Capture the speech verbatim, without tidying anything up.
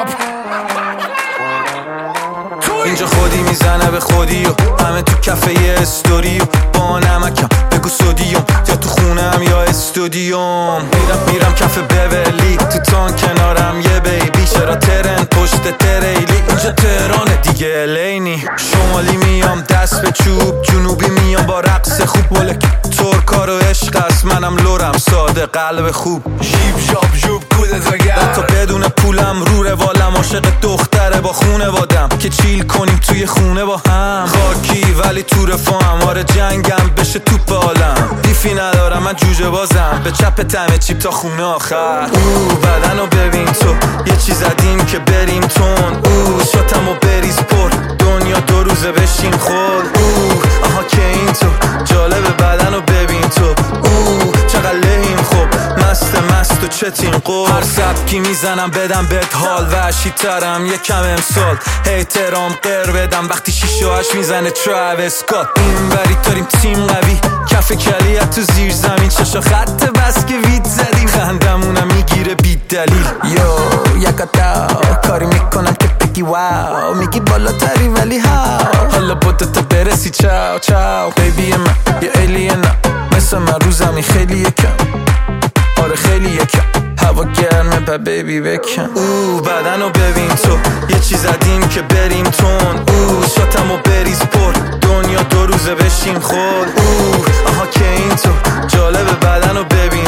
اینجا خودی میزنه به خودی و همه تو کفه یه استوری و با نمکم بگو سودیوم یا تو خونم یا استودیوم. میرم میرم کف بولی تو تان کنارم یه بیبی چرا ترن پشت تریلی. اینجا تهرانه دیگه الینی شمالی میام دست به چوب جنوبی میام با رقص خوب ولک ترکا رو عشق است منم لورم ساده قلب خوب شیب شاب جوب کودت وگر حتی بدون پولم رو روالم عاشق دختره با خونه وادم که چیل کنیم توی خونه با هم خاکی ولی تو رفاهم آره جنگم بشه توپ عالم دیفی ندارم من جوجه بازم به چپ تمه چیپ تا خونه آخر. او بدن رو ببین تو یه چیز زدیم که بریم تون او شاتم و بریز پر دنیا دو روزه بشیم خود او آها که این تو جالب بدن رو ببین تو او چقدر لحیم خوب مست مست و چتین قول هر سبکی میزنم بدم بهت حال وحشی ترم یکم امسال احترام قر بدم وقتی شیشه و هش میزنه تراویس اسکات این بری داریم تیم قوی کف کلیت تو زیر زمین چشا خط بس که وید زدیم خندمونم میگیره بی دلیل یو یکتا کاری میکنم که بگی واو میگی بالاتری ولی هاو حالا بودتا برسی چاو چاو بیبی من یه ایلینم مثل من رو زمین خیلی یکم آره خیلی یکم هوا گرمه با بیبی بکن او بدن رو ببین تو یه چیز زدیم که بریم تون او شاتم و بریز پر دنیا دو روزه بشیم خود او آها که این تو جالب بدن رو ببین